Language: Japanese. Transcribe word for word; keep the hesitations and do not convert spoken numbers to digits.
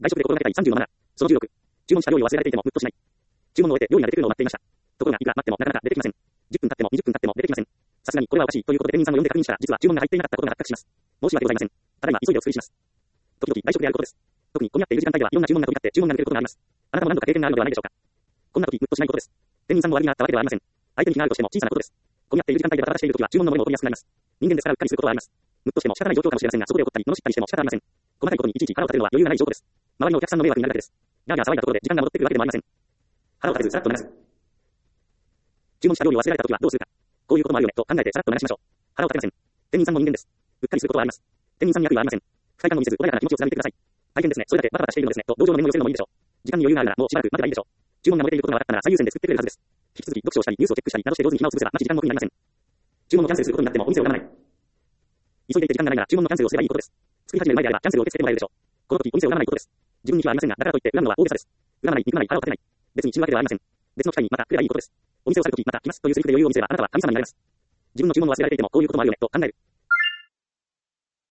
外食で心がけたいさんじゅうのマナー。そのじゅうろく。注文した料理を忘れられていてもムッとしない。注文を終えて料理が出てくるのを待っていました。ところがいくら待ってもなかなか出てきません。じゅっぷん経ってもにじゅっぷん経っても出てきません。さすがにこれはおかしいということで店員さんを呼んで確認したら実は注文が入っていなかったことが発覚します。申し訳ございません。ただいま急いでお作りします。時々外食であることです。特に混み合っている時間帯ではいろんな注文が飛び交って注文が抜けることがあります。あなたも何度か経験があるのではないでしょうか。こんな時ムッとしないことです。店員さんも悪気があったわけではありません。相手に気があるとしても小さなことです。混み合っている時間帯でバタバタしている時は注文の漏れも起こりやすくなります。人間ですからうっかりすることはあります。ムッとしても仕方ない状況かもしれませんが、そこで怒ったり罵ったりしても仕方ありません。細かいことにいちいち腹を立てるのは余裕がない証拠です。周りのお客さんの迷惑になるだけです。ギャーギャー騒いだところで時間が戻ってくるわけでもありません。腹を立てずさらっと流す。注文した料理を忘れられた時はどうするか。こういうこともあるよねと考えてさらっと流しましょう。腹を立てません。店員さんも人間です。うっかりすることはあります。店員さんに悪意はありません。不快感を見せず穏やかな気持ちを貫いてください。大変ですね。それだけバタバタしているのですねと同情の念を寄せるのもいいでしょう。時間に余裕があるならもうしばらく待てばいいでしょう。注文が漏れていることが分かったなら最優先で作ってくれるはずです。引き続き読書をしたりニュースをチェックしたりなどして上手に暇を潰せばマジ時間の苦になりません。注文をキャンセルすることになってもお店を我慢ない。急いでいて時間がないなら注文のキャンセルをすればいいことです。作り始める前であればキャンセルを受け付けてもらえるでしょう。この時お店を我慢ないことです。自分に気はありませんが、だからといって恨むのは大げさです。恨まない、憎まない、腹を立てない。別に死ぬわけではありません。別の機会にまた来ればいいことです。お店を去る時また来ますというセリフで余裕を見せればあなたは神様になれます。自分の注文を忘れられていてもこういうこともあるよねと考える。